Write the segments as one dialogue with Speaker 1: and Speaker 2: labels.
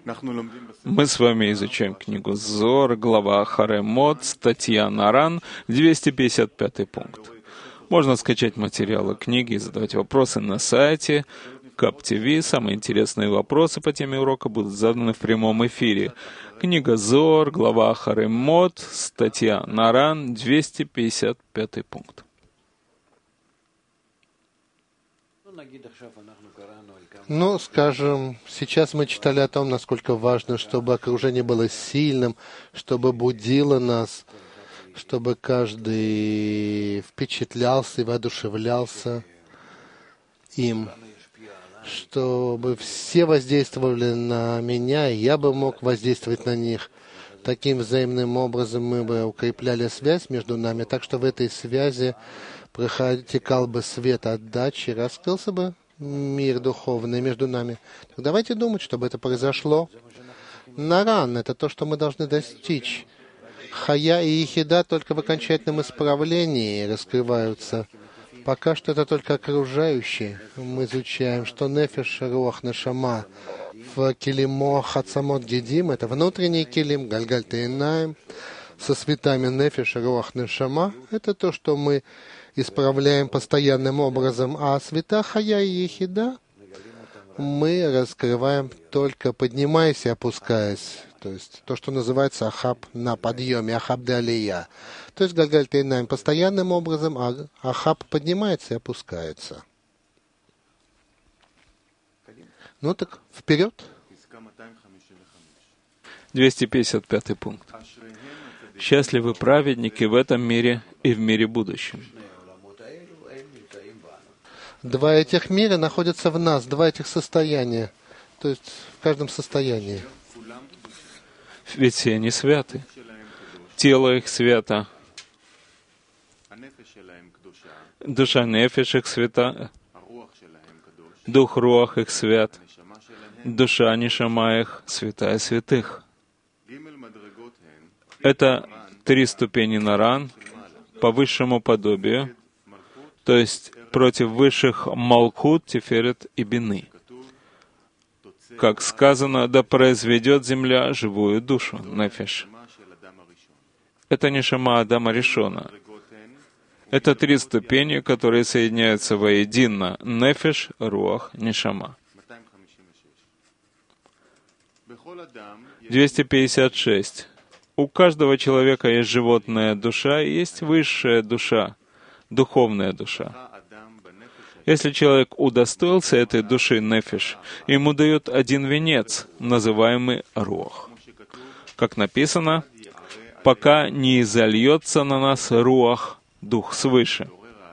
Speaker 1: Мы с вами изучаем книгу Зор, глава Харемот, статья Наран, 255 пункт. Можно скачать материалы книги и задавать вопросы на сайте КАП-ТВ. Самые интересные вопросы по теме урока будут заданы в прямом эфире. Книга Зор, глава Харемот, статья Наран, 255 пункт.
Speaker 2: Ну, скажем, сейчас мы читали о том, насколько важно, чтобы окружение было сильным, чтобы будило нас, чтобы каждый впечатлялся и воодушевлялся им, чтобы все воздействовали на меня, и я бы мог воздействовать на них. Таким взаимным образом мы бы укрепляли связь между нами, так что в этой связи протекал бы свет отдачи, раскрылся бы мир духовный между нами. Так давайте думать, чтобы это произошло. Наран — это то, что мы должны достичь. Хая и Ехида только в окончательном исправлении раскрываются. Пока что это только окружающие. Мы изучаем, что нефеш, руах, нешама в килимо хацамот гедим — это внутренний килим, гальгаль тейнаем, со светами нефеш, руах, нешама — это то, что мы исправляем постоянным образом, а света Хая и Ехида мы раскрываем только поднимаясь и опускаясь. То есть то, что называется ахаб на подъеме, ахаб де алия. То есть галгаль тейнаем постоянным образом, а ахаб поднимается и опускается. Ну так, вперед.
Speaker 1: 255 пункт. Счастливы праведники в этом мире и в мире будущем.
Speaker 2: Два этих мира находятся в нас, два этих состояния, то есть в каждом состоянии.
Speaker 1: Ведь все они святы. Тело их свято. Душа нефеш их свята. Дух руах их свят. Душа нишама их святая святых. Это 3 ступени Наран по высшему подобию, то есть против высших Малкут, Тиферет и Бины. Как сказано, да произведет земля живую душу, нефеш. Это нишама Адама Ришона. Это 3 ступени, которые соединяются воедино: нефеш, руах, нишама. 256. У каждого человека есть животная душа и есть высшая душа, духовная душа. Если человек удостоился этой души нефеш, ему дают один венец, называемый руах. Как написано, пока не изольется на нас руах, дух свыше.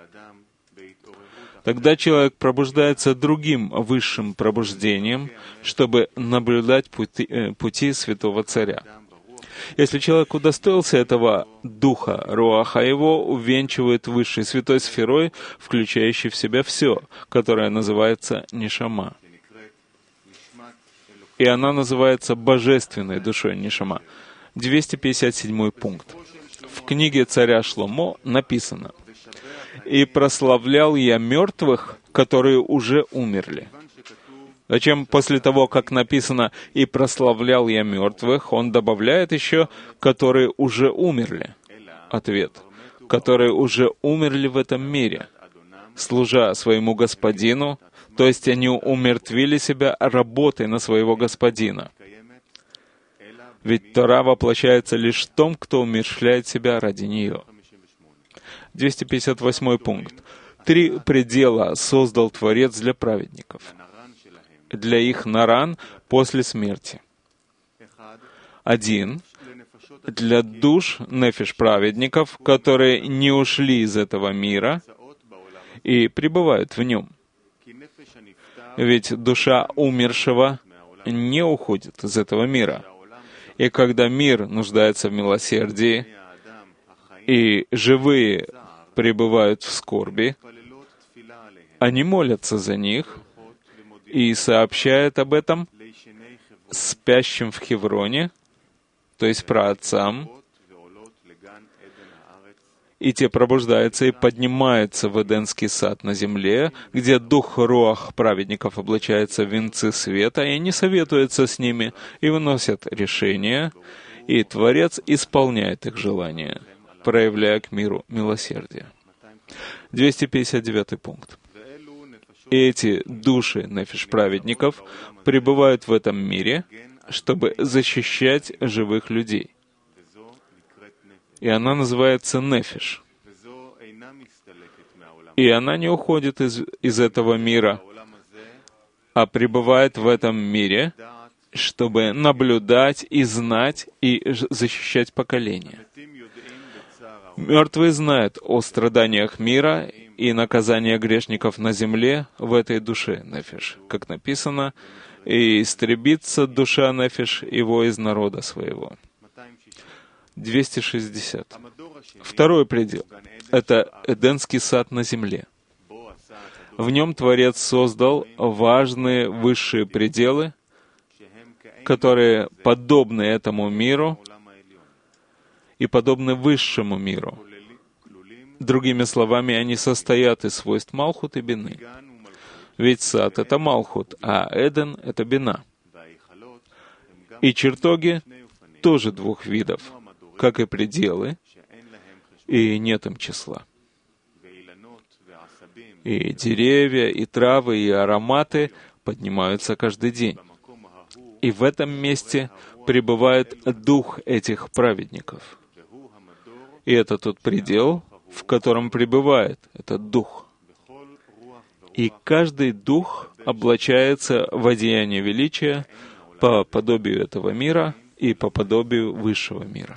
Speaker 1: Тогда человек пробуждается другим высшим пробуждением, чтобы наблюдать пути Святого Царя. Если человек удостоился этого духа руаха, его увенчивает высшей святой сферой, включающей в себя все, которое называется нишама. И она называется божественной душой нишама. 257 пункт. В книге царя Шломо написано: «И прославлял я мертвых, которые уже умерли». Зачем после того, как написано «и прославлял я мертвых», он добавляет еще «которые уже умерли»? Ответ: которые уже умерли в этом мире, служа своему господину, то есть они умертвили себя работой на своего господина. Ведь Тора воплощается лишь в том, кто умерщвляет себя ради нее. 258 пункт. 3 предела создал Творец для праведников, для их наран после смерти. 1. Для душ нефеш праведников, которые не ушли из этого мира и пребывают в нем. Ведь душа умершего не уходит из этого мира. И когда мир нуждается в милосердии, и живые пребывают в скорби, они молятся за них и сообщают об этом спящим в Хевроне, то есть праотцам, и те пробуждаются и поднимаются в Эдемский сад на земле, где дух руах праведников облачается в венцы света, и они советуются с ними и выносят решения, и Творец исполняет их желания, проявляя к миру милосердие. 259 пункт. И эти души нефиш праведников пребывают в этом мире, чтобы защищать живых людей. И она называется нефиш. И она не уходит из этого мира, а пребывает в этом мире, чтобы наблюдать и знать и защищать поколения. Мертвые знают о страданиях мира и наказании грешников на земле в этой душе нефиш, как написано, «И истребится душа нефиш его из народа своего». 260. Второй предел — это Эдемский сад на земле. В нем Творец создал важные высшие пределы, которые подобны этому миру и подобны высшему миру. Другими словами, они состоят из свойств Малхут и Бины. Ведь сад — это Малхут, а Эден — это Бина. И чертоги тоже двух видов, как и пределы, и нет им числа. И деревья, и травы, и ароматы поднимаются каждый день. И в этом месте пребывает дух этих праведников. И это тот предел, в котором пребывает этот дух. И каждый дух облачается в одеяние величия по подобию этого мира и по подобию высшего мира.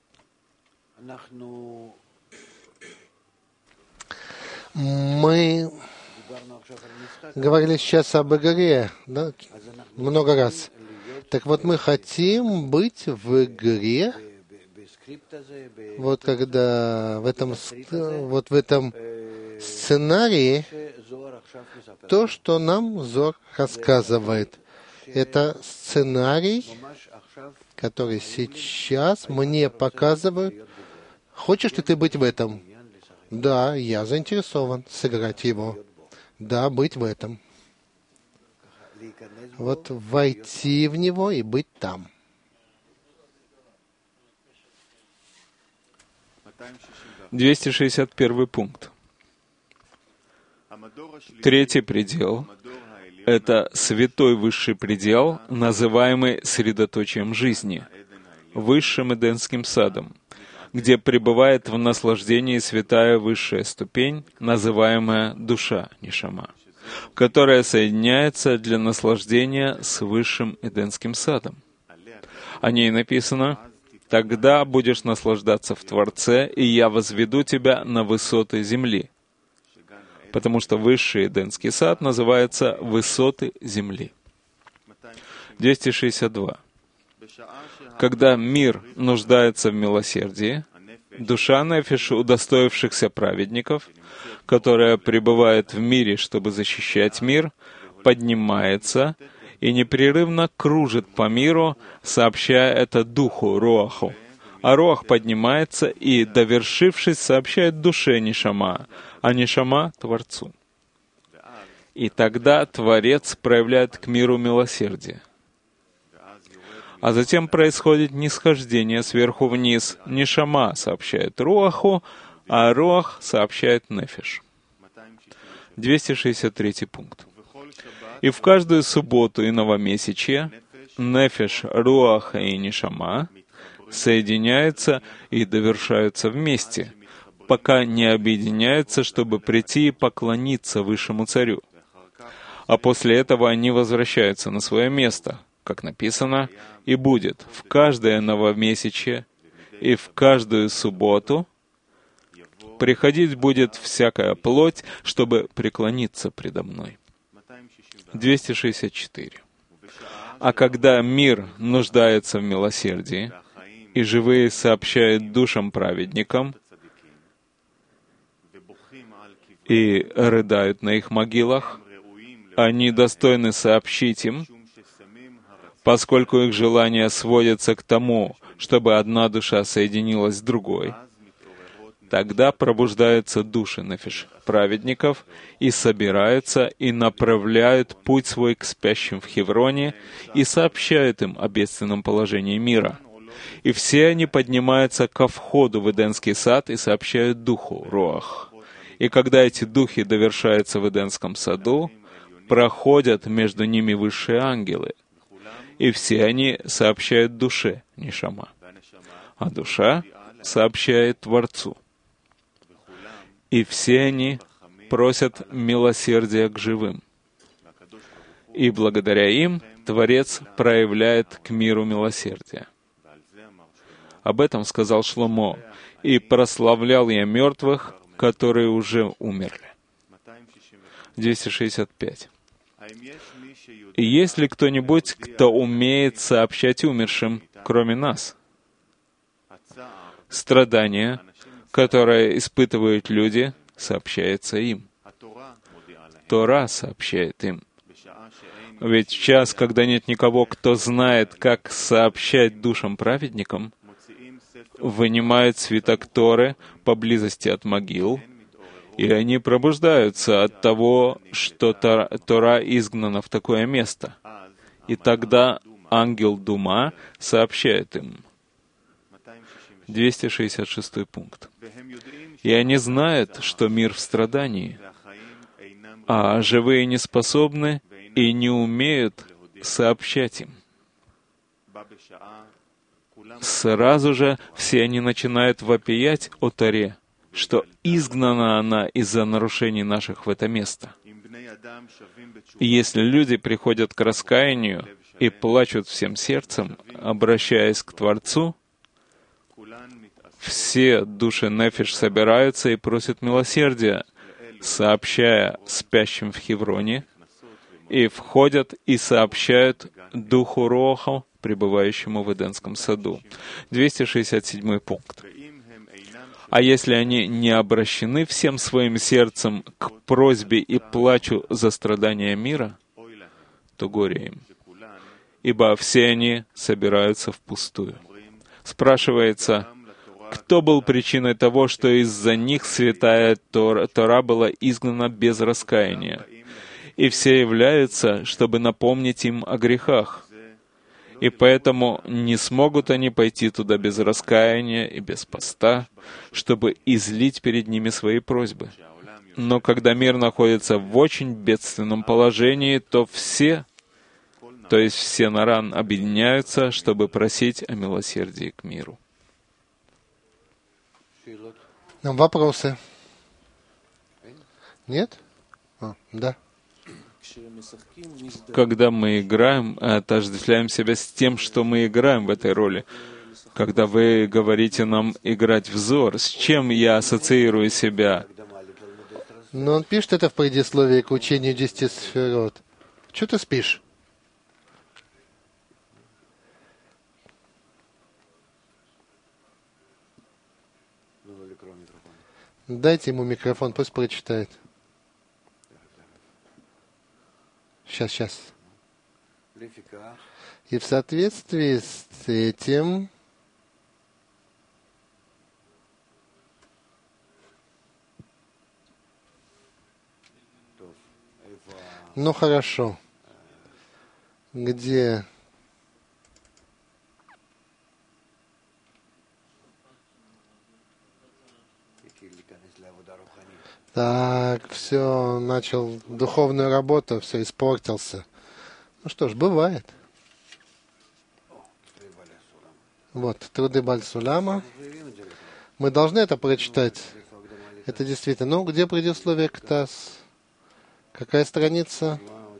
Speaker 2: Мы говорили сейчас об игре, да, много раз. Так вот, мы хотим быть в игре, вот когда в этом сценарии, то, что нам Зор рассказывает, это сценарий, который сейчас мне показывают. Хочешь ли ты быть в этом? Да, я заинтересован сыграть его. Да, быть в этом. Вот войти в него и быть там.
Speaker 1: 261 пункт. Третий предел — это святой высший предел, называемый средоточием жизни, высшим Эдемским садом, где пребывает в наслаждении святая высшая ступень, называемая душа, нишама, которая соединяется для наслаждения с высшим Эдемским садом. О ней написано: «Тогда будешь наслаждаться в Творце, и я возведу тебя на высоты земли», потому что высший Эдемский сад называется «высоты земли». 262. Когда мир нуждается в милосердии, душа нефиш удостоившихся праведников, которая пребывает в мире, чтобы защищать мир, поднимается и непрерывно кружит по миру, сообщая это духу, руаху. А руах поднимается и, довершившись, сообщает душе нишама, а нишама — Творцу. И тогда Творец проявляет к миру милосердие. А затем происходит нисхождение сверху вниз. Нишама сообщает руаху, а руах сообщает нефиш. 263 пункт. И в каждую субботу и новомесячье нефиш, руах и нишама соединяются и довершаются вместе, пока не объединяются, чтобы прийти и поклониться Высшему Царю. А после этого они возвращаются на свое место, как написано, «И будет в каждое новомесячье и в каждую субботу приходить будет всякая плоть, чтобы преклониться предо мной». 264. А когда мир нуждается в милосердии, и живые сообщают душам праведникам, и рыдают на их могилах, они достойны сообщить им, поскольку их желания сводятся к тому, чтобы одна душа соединилась с другой. Тогда пробуждаются души нефиш праведников и собираются и направляют путь свой к спящим в Хевроне и сообщают им о бедственном положении мира. И все они поднимаются ко входу в Эдемский сад и сообщают духу Руах. И когда эти духи довершаются в Эдемском саду, проходят между ними высшие ангелы, и все они сообщают душе, нишама, а душа сообщает Творцу. И все они просят милосердия к живым. И благодаря им Творец проявляет к миру милосердие. Об этом сказал Шломо: «И прославлял я мертвых, которые уже умерли». 265. И есть ли кто-нибудь, кто умеет сообщать умершим, кроме нас? Страдания, которое испытывают люди, сообщается им. Тора сообщает им. Ведь в час, когда нет никого, кто знает, как сообщать душам праведникам, вынимают свиток Торы поблизости от могил, и они пробуждаются от того, что Тора изгнана в такое место. И тогда ангел Дума сообщает им. 266 пункт. И они знают, что мир в страдании, а живые не способны и не умеют сообщать им. Сразу же все они начинают вопиять о Торе, что изгнана она из-за нарушений наших в это место. И если люди приходят к раскаянию и плачут всем сердцем, обращаясь к Творцу, все души нефиш собираются и просят милосердия, сообщая спящим в Хевроне, и входят и сообщают Духу Роху, пребывающему в Эдемском саду. 267 пункт. А если они не обращены всем своим сердцем к просьбе и плачу за страдания мира, то горе им, ибо все они собираются впустую. Спрашивается, кто был причиной того, что из-за них святая Тора была изгнана без раскаяния? И все являются, чтобы напомнить им о грехах. И поэтому не смогут они пойти туда без раскаяния и без поста, чтобы излить перед ними свои просьбы. Но когда мир находится в очень бедственном положении, то все, то есть все наран, объединяются, чтобы просить о милосердии к миру.
Speaker 2: Вопросы? Нет? Да.
Speaker 1: Когда мы играем, отождествляем себя с тем, что мы играем в этой роли. Когда вы говорите нам играть в Зор, с чем я ассоциирую себя?
Speaker 2: Но он пишет это в предисловии к учению 10 сферот. Чего ты спишь? Дайте ему микрофон, пусть прочитает. Сейчас. И в соответствии с этим ну хорошо. Где? Так, все, начал духовную работу, все, испортился. Ну что ж, бывает. Вот, труды Баль-Сулама. Мы должны это прочитать. Это действительно. Ну, где предисловие к ТАСС? Какая страница?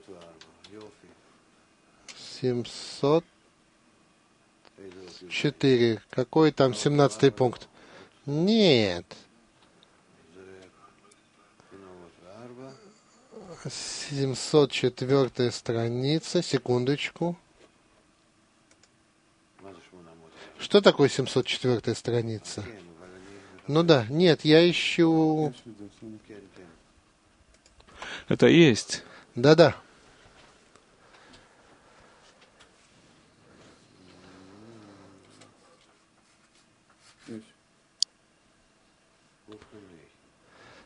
Speaker 2: 704. Какой там 17-й пункт? Нет. 704 страница. Секундочку. Что такое 704 страница? Ну да, нет, я ищу...
Speaker 1: Это есть.
Speaker 2: Да-да.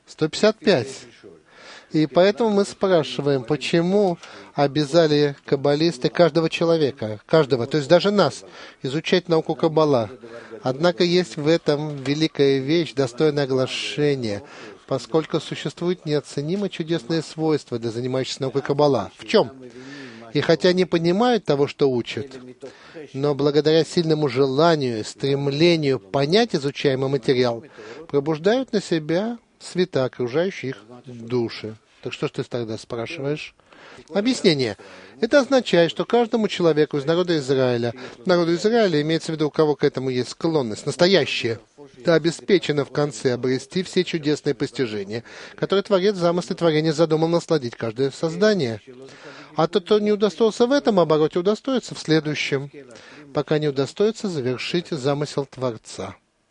Speaker 2: 155. И поэтому мы спрашиваем, почему обязали каббалисты каждого человека, каждого, то есть даже нас, изучать науку Каббала. Однако есть в этом великая вещь, достойное оглашения, поскольку существуют неоценимо чудесные свойства для занимающихся наукой Каббала. В чем? И хотя не понимают того, что учат, но благодаря сильному желанию, стремлению понять изучаемый материал, пробуждают на себя света, окружающие их души. Так что ж ты тогда спрашиваешь? Объяснение. Это означает, что каждому человеку из народа Израиля имеется в виду, у кого к этому есть склонность, настоящее, обеспечено в конце обрести все чудесные постижения, которые Творец в замысле творения задумал насладить каждое создание. А тот, кто не удостоился в этом обороте, удостоится в следующем, пока не удостоится завершить замысел Творца.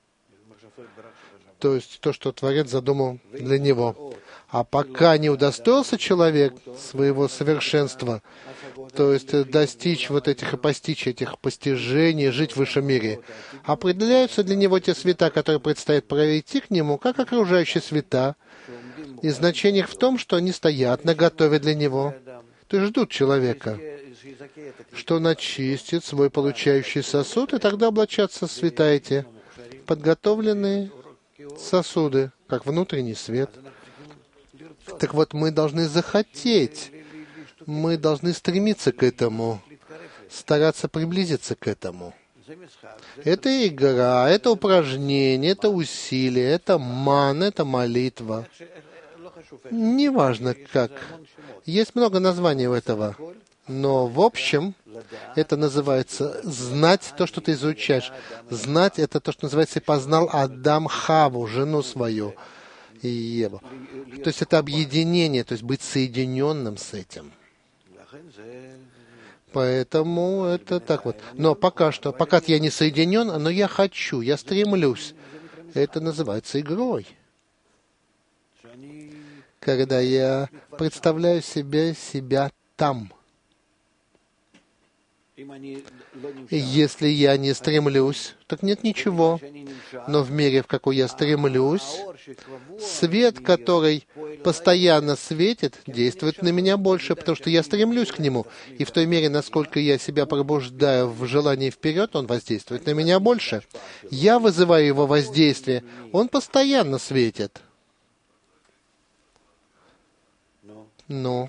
Speaker 2: То есть то, что Творец задумал для него. А пока не удостоился человек своего совершенства, то есть достичь вот этих и постичь этих постижений, жить в высшем мире, определяются для него те света, которые предстоит пройти к нему, как окружающие света, и значение их в том, что они стоят наготове для него, то есть ждут человека, что он очистит свой получающий сосуд, и тогда облачатся света эти, подготовленные сосуды, как внутренний свет. Так вот, мы должны захотеть, мы должны стремиться к этому, стараться приблизиться к этому. Это игра, это упражнение, это усилие, это ман, это молитва. Неважно как. Есть много названий у этого. Но в общем, это называется знать то, что ты изучаешь. Знать — это то, что называется «познал Адам Хаву, жену свою». И Еву. То есть это объединение, то есть быть соединенным с этим. Поэтому это так вот. Но пока что, пока я не соединен, но я хочу, я стремлюсь. Это называется игрой. Когда я представляю себя там. И если я не стремлюсь, так нет ничего. Но в мере, в какой я стремлюсь, свет, который постоянно светит, действует на меня больше, потому что я стремлюсь к нему. И в той мере, насколько я себя пробуждаю в желании вперед, он воздействует на меня больше. Я вызываю его воздействие. Он постоянно светит. Но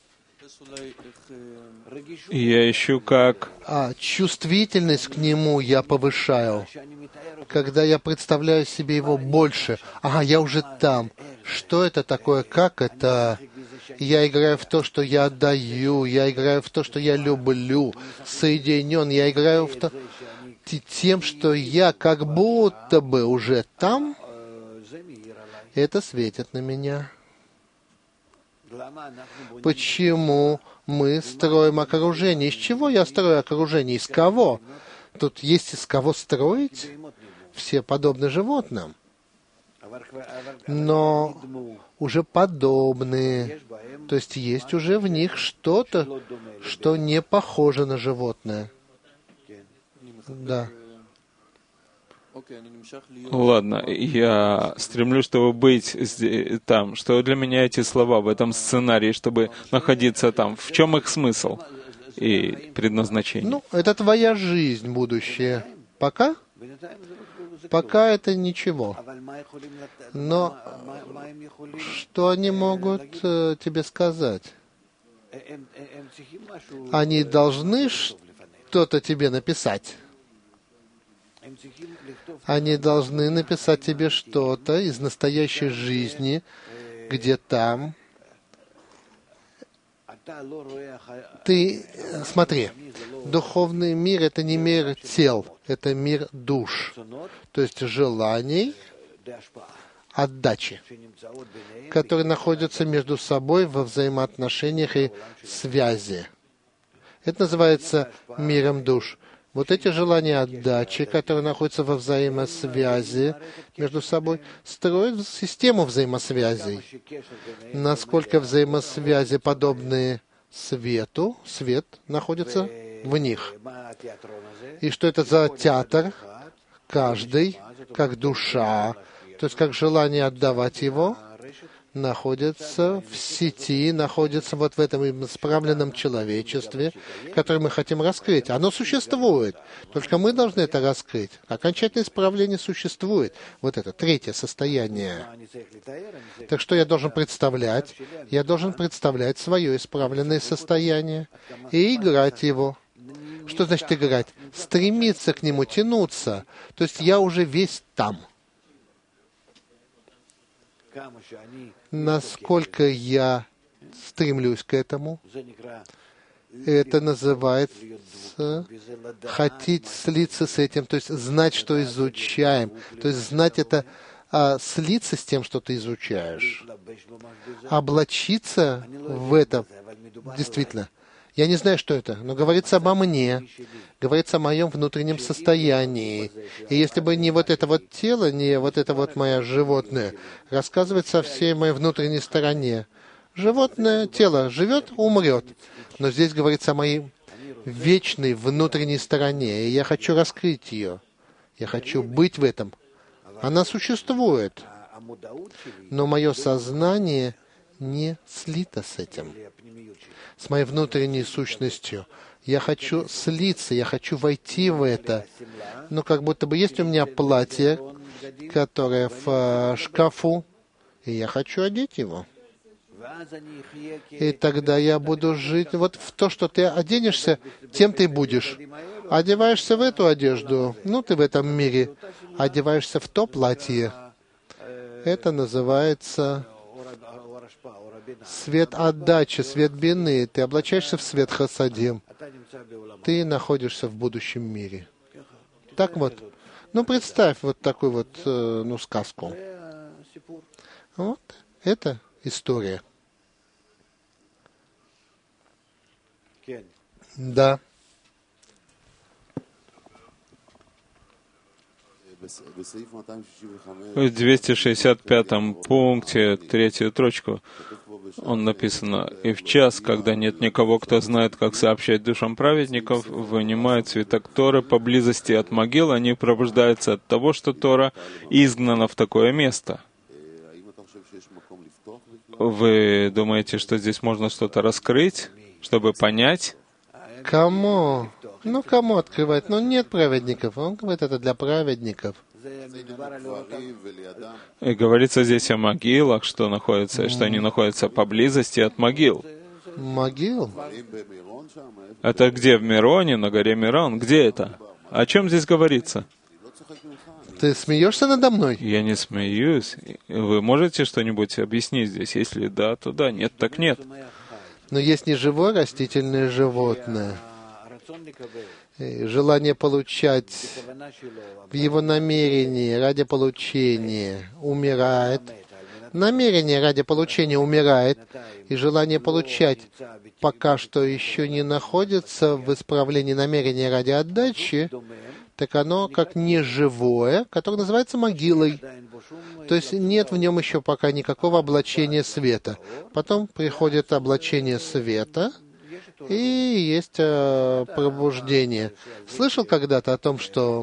Speaker 1: я ищу как...
Speaker 2: чувствительность к нему я повышаю. Когда я представляю себе его больше. Я уже там. Что это такое? Как это? Я играю в то, что я отдаю. Я играю в то, что я люблю. Соединен. Я играю в то... тем, что я как будто бы уже там. Это светит на меня. Почему мы строим окружение? Из чего я строю окружение? Из кого? Тут есть из кого строить? Все подобны животным. Но уже подобные. То есть есть уже в них что-то, что не похоже на животное. Да.
Speaker 1: Ладно, я стремлюсь, чтобы быть там. Что для меня эти слова в этом сценарии, чтобы находиться там? В чем их смысл и предназначение?
Speaker 2: Это твоя жизнь, будущее. Пока? Пока это ничего. Но что они могут тебе сказать? Они должны что-то тебе написать. Они должны написать тебе что-то из настоящей жизни, где там. Ты, смотри, духовный мир — это не мир тел, это мир душ, то есть желаний, отдачи, которые находятся между собой во взаимоотношениях и связи. Это называется миром душ. Вот эти желания отдачи, которые находятся во взаимосвязи между собой, строят систему взаимосвязей. Насколько взаимосвязи подобны свету, свет находится в них. И что это за театр? Каждый, как душа, то есть как желание отдавать его, находится в сети, находится вот в этом исправленном человечестве, которое мы хотим раскрыть. Оно существует, только мы должны это раскрыть. Окончательное исправление существует. Вот это третье состояние. Так что я должен представлять? Я должен представлять свое исправленное состояние и играть его. Что значит играть? Стремиться к нему, тянуться. То есть я уже весь там. Насколько я стремлюсь к этому, это называется хотеть слиться с этим, то есть знать, что изучаем. То есть знать это, слиться с тем, что ты изучаешь. Облачиться в это, действительно. Я не знаю, что это, но говорится обо мне, говорится о моем внутреннем состоянии. И если бы не вот это вот тело, не вот это вот мое животное, рассказывается о всей моей внутренней стороне. Животное тело живет, умрет. Но здесь говорится о моей вечной внутренней стороне, и я хочу раскрыть ее. Я хочу быть в этом. Она существует, но мое сознание не слито с этим, с моей внутренней сущностью. Я хочу слиться, я хочу войти в это. Но как будто бы есть у меня платье, которое в шкафу, и я хочу одеть его. И тогда я буду жить вот в то, что ты оденешься, тем ты будешь. Одеваешься в эту одежду, ну ты в этом мире. Одеваешься в то платье. Это называется свет отдачи, свет бины. Ты облачаешься в свет хасадим. Ты находишься в будущем мире. Так вот. Ну, представь вот такую вот, сказку. Вот. Это история. Да.
Speaker 1: В 265 пункте, третью строчку, написано: «И в час, когда нет никого, кто знает, как сообщать душам праведников, вынимают свиток Торы поблизости от могил, они пробуждаются от того, что Тора изгнана в такое место». Вы думаете, что здесь можно что-то раскрыть, чтобы понять?
Speaker 2: Кому? Ну, кому открывать? Ну, нет праведников. Он говорит, это для праведников.
Speaker 1: И говорится здесь о могилах, что они находятся поблизости от могил.
Speaker 2: Могил?
Speaker 1: Это где? В Мироне, на горе Мирон? Где это? О чем здесь говорится?
Speaker 2: Ты смеешься надо мной?
Speaker 1: Я не смеюсь. Вы можете что-нибудь объяснить здесь? Если да, то да. Нет, так нет.
Speaker 2: Но есть не живое растительное животное. И желание получать в его намерении ради получения умирает. Намерение ради получения умирает, и желание получать пока что еще не находится в исправлении намерения ради отдачи, так оно как неживое, которое называется могилой. То есть нет в нем еще пока никакого облачения света. Потом приходит облачение света, и есть пробуждение. Слышал когда-то о том, что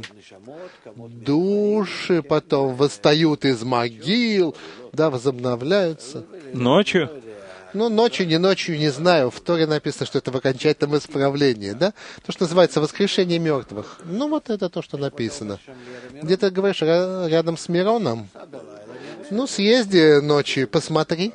Speaker 2: души потом восстают из могил, да, возобновляются?
Speaker 1: Ночью?
Speaker 2: Ну, ночью, не знаю. В Торе написано, что это в окончательном исправлении, да? То, что называется воскрешение мертвых. Ну, вот это то, что написано. Где ты говоришь, рядом с Мироном? Ну, съезди ночью, посмотри.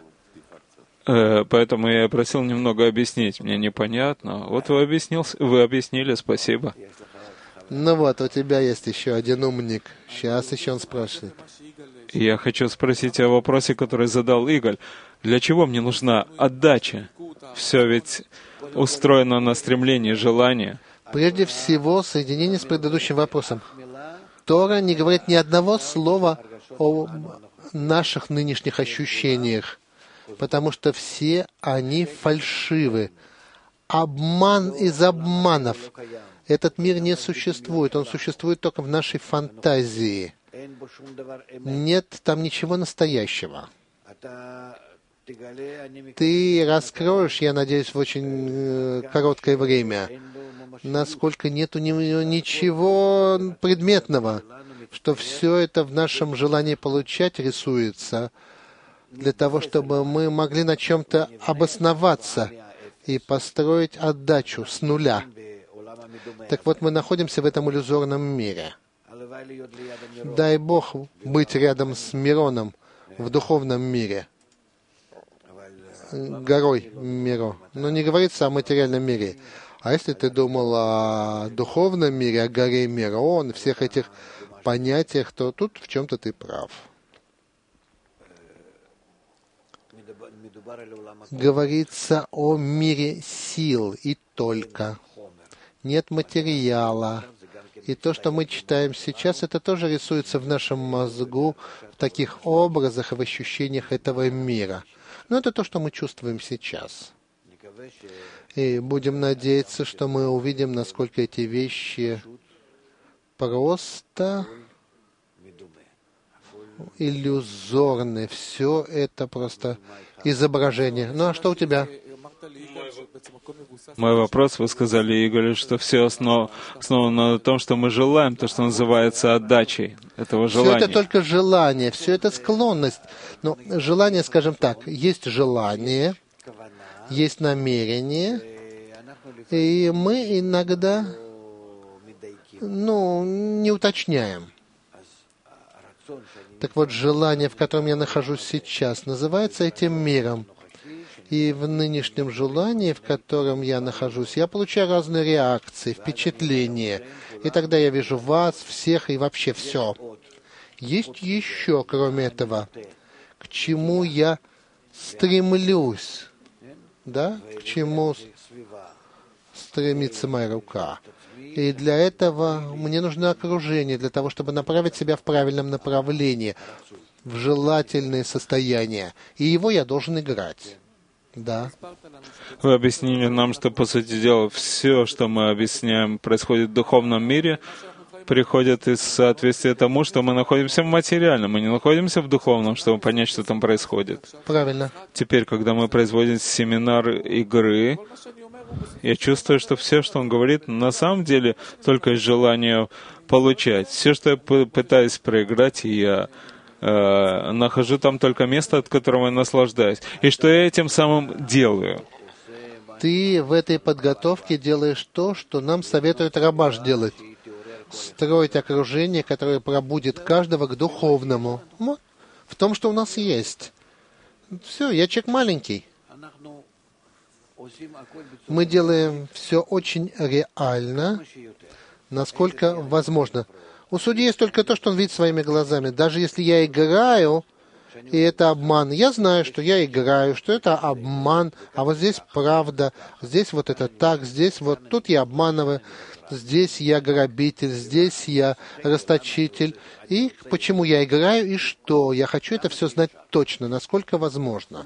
Speaker 1: Поэтому я просил немного объяснить. Мне непонятно. Вот вы объяснили, спасибо.
Speaker 2: Ну вот, у тебя есть еще один умник. Сейчас еще он спрашивает.
Speaker 1: Я хочу спросить о вопросе, который задал Игорь. Для чего мне нужна отдача? Все ведь устроено на стремлении, желании.
Speaker 2: Прежде всего, соединение с предыдущим вопросом. Тора не говорит ни одного слова о наших нынешних ощущениях, потому что все они фальшивы. Обман из обманов. Этот мир не существует, он существует только в нашей фантазии. Нет там ничего настоящего. Ты раскроешь, я надеюсь, в очень короткое время, насколько нету ничего предметного, что все это в нашем желании получать рисуется для того, чтобы мы могли на чем-то обосноваться и построить отдачу с нуля. Так вот, мы находимся в этом иллюзорном мире. Дай Бог быть рядом с Мироном в духовном мире, горой Миро. Но не говорится о материальном мире. А если ты думал о духовном мире, о горе Мирон, всех этих понятиях, то тут в чем-то ты прав. Говорится о мире сил и только. Нет материала. И то, что мы читаем сейчас, это тоже рисуется в нашем мозгу в таких образах и в ощущениях этого мира. Но это то, что мы чувствуем сейчас. И будем надеяться, что мы увидим, насколько эти вещи просто иллюзорны. Все это просто изображение. Ну а что у тебя?
Speaker 1: Мой вопрос, вы сказали, Игорь, что все основано на том, что мы желаем, то, что называется отдачей этого желания.
Speaker 2: Все это только желание, все это склонность. Но желание, скажем так, есть желание, есть намерение, и мы иногда, не уточняем. Так вот, желание, в котором я нахожусь сейчас, называется этим миром. И в нынешнем желании, в котором я нахожусь, я получаю разные реакции, впечатления. И тогда я вижу вас, всех и вообще все. Есть еще, кроме этого, к чему я стремлюсь, да? К чему стремится моя рука. И для этого мне нужно окружение, для того, чтобы направить себя в правильном направлении, в желательные состояния. И его я должен играть. Да.
Speaker 1: Вы объяснили нам, что, по сути дела, все, что мы объясняем, происходит в духовном мире, приходит из соответствия тому, что мы находимся в материальном, мы не находимся в духовном, чтобы понять, что там происходит.
Speaker 2: Правильно.
Speaker 1: Теперь, когда мы производим семинар игры, я чувствую, что все, что он говорит, на самом деле только из желания получать. Все, что я пытаюсь проиграть, я нахожу там только место, от которого я наслаждаюсь. И что я этим самым делаю?
Speaker 2: Ты в этой подготовке делаешь то, что нам советует Рабаш делать. Строить окружение, которое пробудит каждого к духовному. Вот. В том, что у нас есть. Все, я человек маленький. Мы делаем все очень реально, насколько возможно. У судьи есть только то, что он видит своими глазами. Даже если я играю, и это обман, я знаю, что я играю, что это обман, а вот здесь правда, здесь вот это так, здесь вот тут я обманываю, здесь я грабитель, здесь я расточитель. И почему я играю, и что? Я хочу это все знать точно, насколько возможно.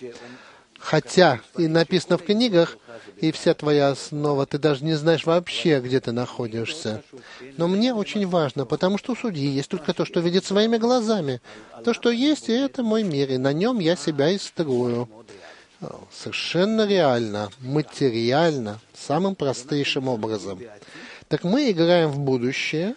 Speaker 2: Хотя и написано в книгах, и вся твоя основа, ты даже не знаешь вообще, где ты находишься. Но мне очень важно, потому что у судьи есть только то, что видит своими глазами. То, что есть, и это мой мир, и на нем я себя и строю. Совершенно реально, материально, самым простейшим образом. Так мы играем в будущее,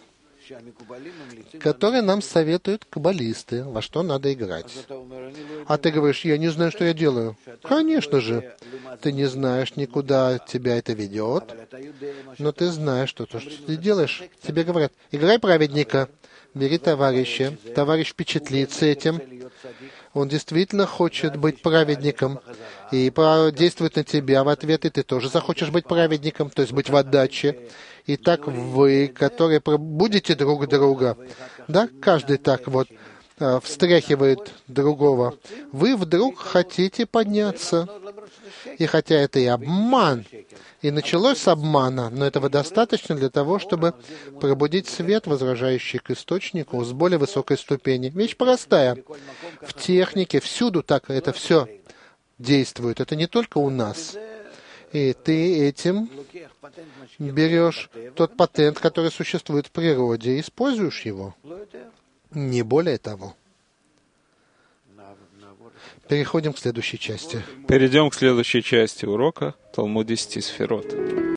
Speaker 2: которое нам советуют каббалисты, во что надо играть. А ты говоришь, я не знаю, что я делаю. Конечно же, ты не знаешь никуда тебя это ведет, но ты знаешь, что то, что ты делаешь. Тебе говорят, играй праведника, бери товарища, товарищ впечатлится этим, он действительно хочет быть праведником и действует на тебя в ответ, и ты тоже захочешь быть праведником, то есть быть в отдаче. И так вы, которые будете друг друга, да, каждый так вот встряхивает другого, вы вдруг хотите подняться. И хотя это и обман, и началось с обмана, но этого достаточно для того, чтобы пробудить свет, возражающий к источнику с более высокой ступени. Вещь простая. В технике всюду так это все действует. Это не только у нас. И ты этим берешь тот патент, который существует в природе, и используешь его. Не более того. Переходим к следующей части.
Speaker 1: Перейдем к следующей части урока Талмуд 10 сферот.